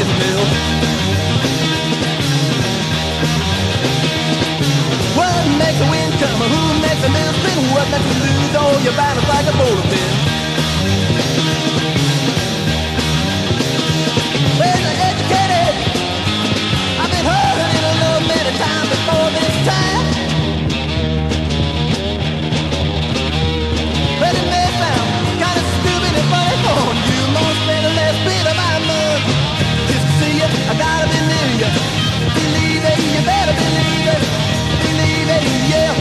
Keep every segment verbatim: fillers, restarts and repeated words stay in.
makes me feel. What makes the wind come? Who makes the mill spin? What makes you lose all your battles like a bowling pin? Well, educated, I've been hurt in a love many times before this time. Well, it may sound kind of stupid and funny for you. Most spend the last bit of my month just to see you. I gotta believe you, believe it. You better believe it, believe it, yeah.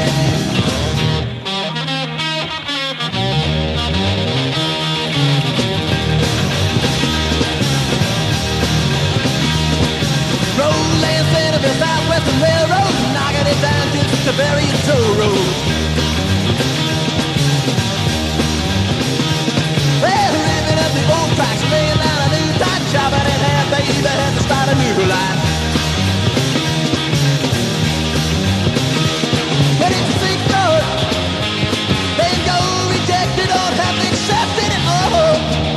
Roland Centerville, Southwestern Railroad, knocking it down to the very toll road. Well, ripping up the old tracks, laying down a new time, chopping in half, baby, had to start a new line. But it's a sick road, then go rejected, don't have to accept it at all.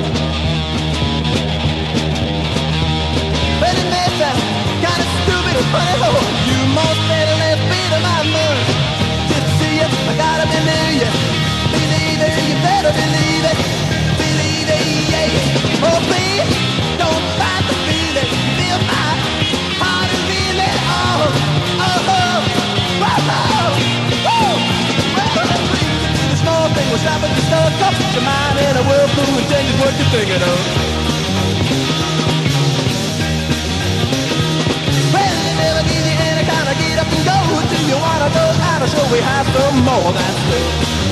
But it may sound kind of stupid and funny, oh, you must better last beat of my money. Just to see you, I gotta believe you, believe it, you better believe it, believe it, yeah. Oh, please, don't fight the feeling, feel my heart is really, oh, oh, oh, oh, oh, oh. Well, please, you do the small thing, we'll stop at the store, cup your mind in a whirlpool and change what you're thinking of. Well, it never gives you any kind of get up and go. Do you wanna go out or shall we have some more of that stuff?